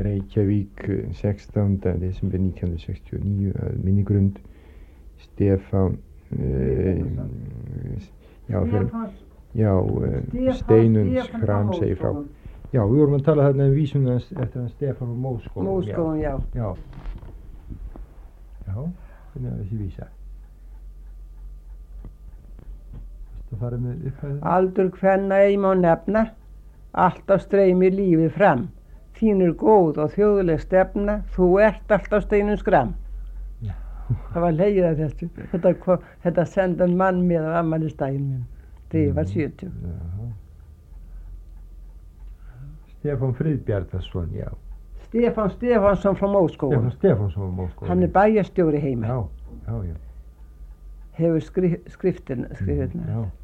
Reykjavík 16. desember 1969 að minnigrund Stefán Steinunns Kram segir frá. Já, við vorum að tala þarna vísuna eftir hann Stefán og Móskólann. Móskólann, já. Já, hvernig þessi vísa? Það farið með upphæðu? Aldur kvenna ei má nefna, alltaf streymir lífið fram. Þín góð og þjóðleg stefna, þú ert alltaf Steinunns Kram. Já. Það var hlegið að þessu. Þetta senda mann með á afmælisdaginn minn. Þegar ég var 70. Stefán Friðbjarnason, já. Stefán Stefánsson frá Móskólann. Stefánsson frá Móskólann. Hann bæjarstjóri heima. Já. Hefur skriftirna. Já.